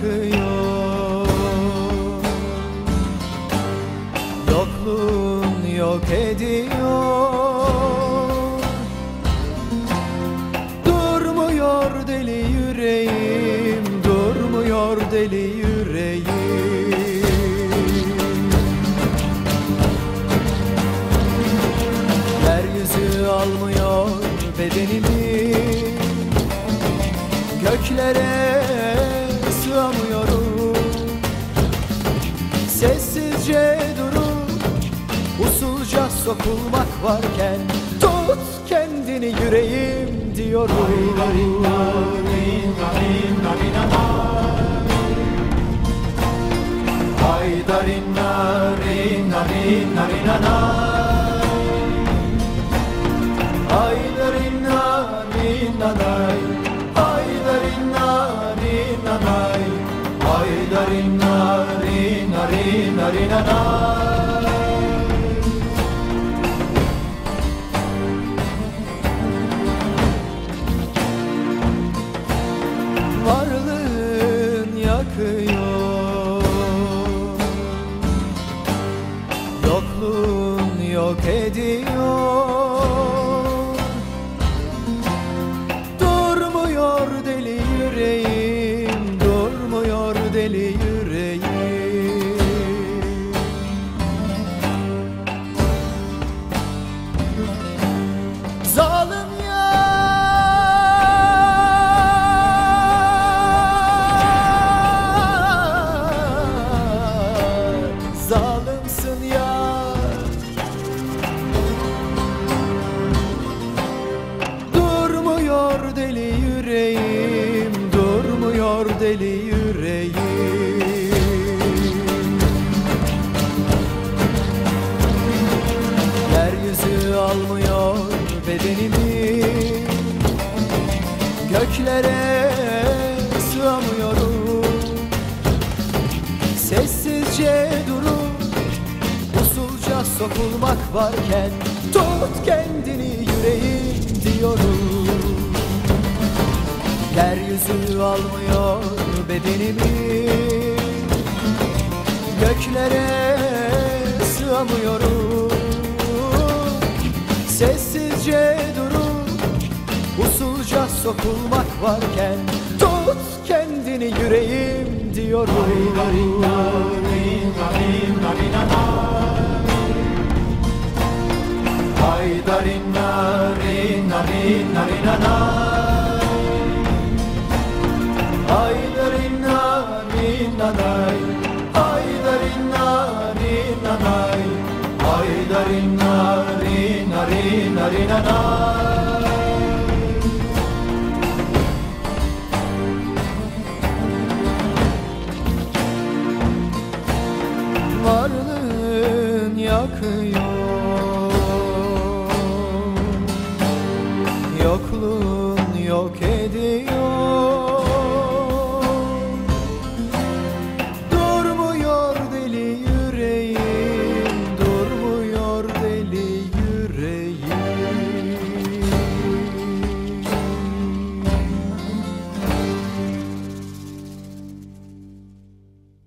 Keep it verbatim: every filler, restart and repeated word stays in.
yakıyor, yokluğun yok ediyor. Durmuyor deli yüreğim, durmuyor deli yüreğim. Yeryüzü almıyor bedenimi, göklere sığamıyorum. Sessizce durup usulca sokulmak varken tut kendini yüreğim diyorum. Haydarinna rinna rinna rinna na, haydarinna rinna nay, haydarinna rinna nay, haydarinna rinna rinna rinna nay. Varlığın yakıyor, yokluğun yok ediyor. Durmuyor deli yüreğim, durmuyor deli yüreğim. Zalim zalimsin ya, durmuyor deli yüreğim, durmuyor deli yüreğim. Yeryüzü almıyor bedenimi, göklere sığamıyorum. Sessizce durup usulca sokulmak varken tut kendini yüreğim diyorum. Yeryüzü almıyor bedenimi, göklere sığamıyorum. Sessizce durup usulca sokulmak varken tut kendini yüreğim diyorum. Haydarinna rinna rinna rinna na, haydarinna rinna nay, haydarinna rinna nay, haydarinna rinna rinna rinna nay. Varlığın yakıyor,